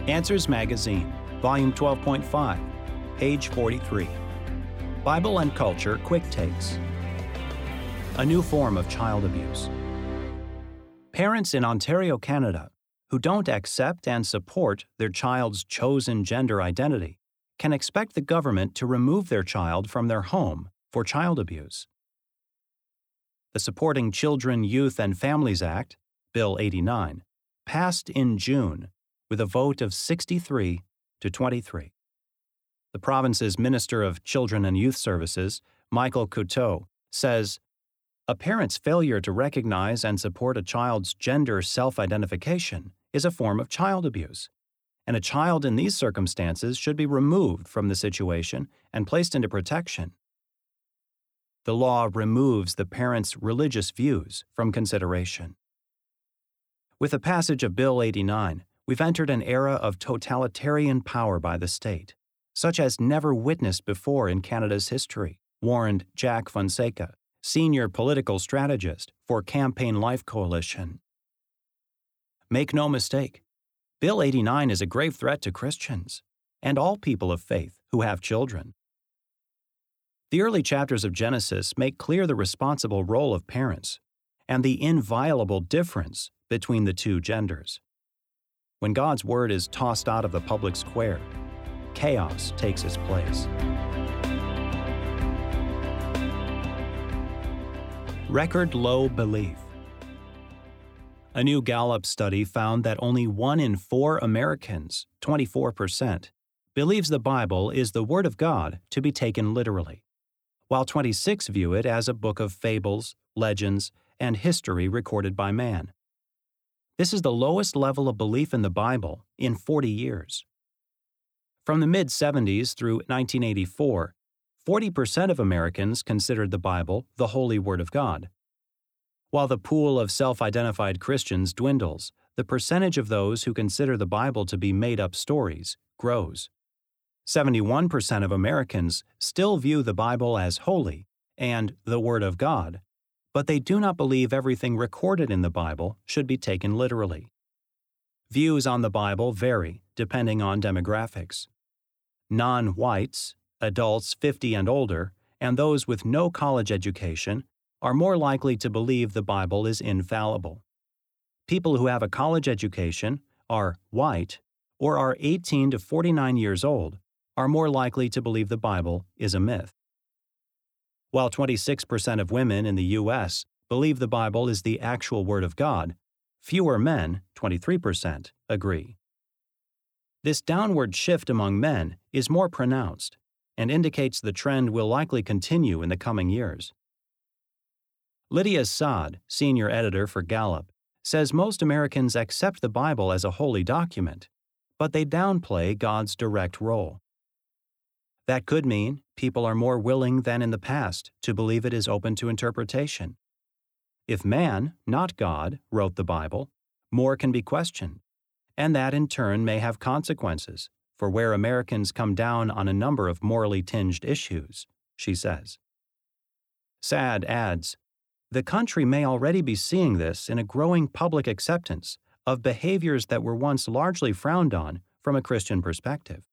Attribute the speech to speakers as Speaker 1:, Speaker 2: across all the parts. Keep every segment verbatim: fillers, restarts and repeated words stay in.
Speaker 1: Answers Magazine, Volume twelve point five, page forty-three. Bible and Culture Quick Takes. A new form of child abuse. Parents in Ontario, Canada, who don't accept and support their child's chosen gender identity can expect the government to remove their child from their home for child abuse. The Supporting Children, Youth and Families Act, Bill eighty-nine, passed in June with a vote of sixty-three to twenty-three. The province's Minister of Children and Youth Services, Michael Coteau, says, "A parent's failure to recognize and support a child's gender self-identification is a form of child abuse, and a child in these circumstances should be removed from the situation and placed into protection." The law removes the parent's religious views from consideration. With the passage of Bill eighty-nine, we've entered an era of totalitarian power by the state, such as never witnessed before in Canada's history, warned Jack Fonseca, senior political strategist for Campaign Life Coalition. Make no mistake, Bill eighty-nine is a grave threat to Christians and all people of faith who have children. The early chapters of Genesis make clear the responsible role of parents and the inviolable difference between the two genders. When God's word is tossed out of the public square, chaos takes its place. Record low belief. A new Gallup study found that only one in four Americans, twenty-four percent, believes the Bible is the Word of God to be taken literally, while twenty-six view it as a book of fables, legends, and history recorded by man. This is the lowest level of belief in the Bible in forty years. From the mid-seventies through nineteen eighty-four, forty percent of Americans considered the Bible the Holy Word of God. While the pool of self-identified Christians dwindles, the percentage of those who consider the Bible to be made-up stories grows. seventy-one percent of Americans still view the Bible as holy and the Word of God, but they do not believe everything recorded in the Bible should be taken literally. Views on the Bible vary depending on demographics. Non-whites, adults fifty and older, and those with no college education are more likely to believe the Bible is infallible. People who have a college education, are white, or are eighteen to forty-nine years old are more likely to believe the Bible is a myth. While twenty-six percent of women in the U S believe the Bible is the actual Word of God, fewer men, twenty-three percent, agree. This downward shift among men is more pronounced and indicates the trend will likely continue in the coming years. Lydia Saad, senior editor for Gallup, says most Americans accept the Bible as a holy document, but they downplay God's direct role. That could mean people are more willing than in the past to believe it is open to interpretation. If man, not God, wrote the Bible, more can be questioned, and that in turn may have consequences for where Americans come down on a number of morally tinged issues, she says. Saad adds, "The country may already be seeing this in a growing public acceptance of behaviors that were once largely frowned on from a Christian perspective."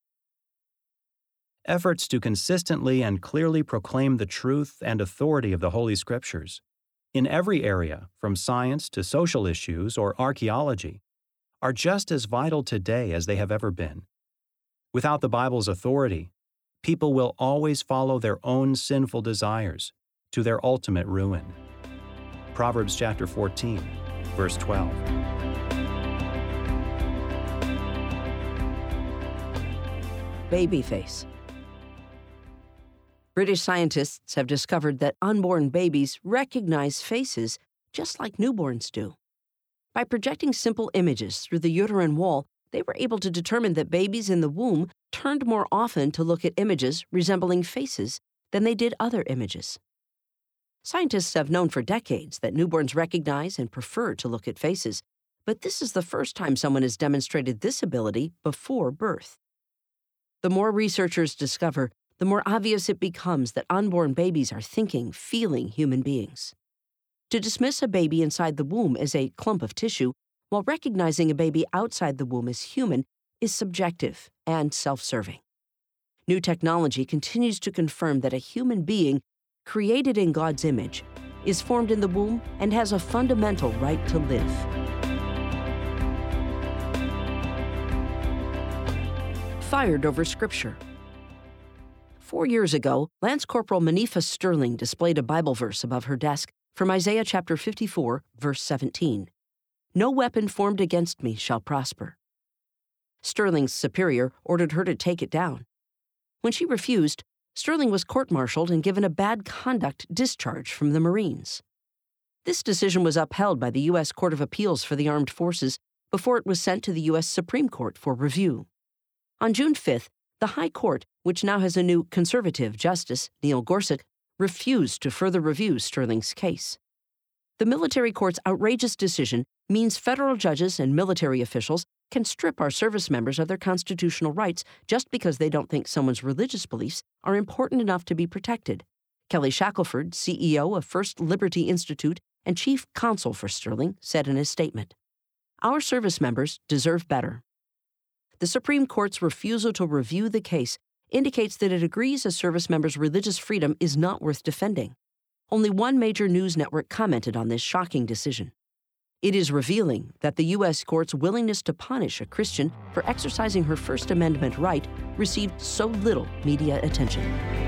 Speaker 1: Efforts to consistently and clearly proclaim the truth and authority of the Holy Scriptures, in every area from science to social issues or archaeology, are just as vital today as they have ever been. Without the Bible's authority, people will always follow their own sinful desires to their ultimate ruin. Proverbs chapter fourteen, verse twelve.
Speaker 2: Baby face. British scientists have discovered that unborn babies recognize faces just like newborns do. By projecting simple images through the uterine wall, they were able to determine that babies in the womb turned more often to look at images resembling faces than they did other images. Scientists have known for decades that newborns recognize and prefer to look at faces, but this is the first time someone has demonstrated this ability before birth. The more researchers discover, the more obvious it becomes that unborn babies are thinking, feeling human beings. To dismiss a baby inside the womb as a clump of tissue, while recognizing a baby outside the womb as human, is subjective and self-serving. New technology continues to confirm that a human being, created in God's image, is formed in the womb and has a fundamental right to live. Fired over Scripture. Four years ago, Lance Corporal Manifa Sterling displayed a Bible verse above her desk from Isaiah chapter fifty-four, verse seventeen. "No weapon formed against me shall prosper." Sterling's superior ordered her to take it down. When she refused, Sterling was court-martialed and given a bad conduct discharge from the Marines. This decision was upheld by the U S Court of Appeals for the Armed Forces before it was sent to the U S Supreme Court for review. On June fifth, the High Court, which now has a new conservative justice, Neil Gorsuch, refused to further review Sterling's case. The military court's outrageous decision means federal judges and military officials can strip our service members of their constitutional rights just because they don't think someone's religious beliefs are important enough to be protected. Kelly Shackelford, C E O of First Liberty Institute and chief counsel for Sterling, said in his statement, "Our service members deserve better." The Supreme Court's refusal to review the case indicates that it agrees a service member's religious freedom is not worth defending. Only one major news network commented on this shocking decision. It is revealing that the U S court's willingness to punish a Christian for exercising her First Amendment right received so little media attention.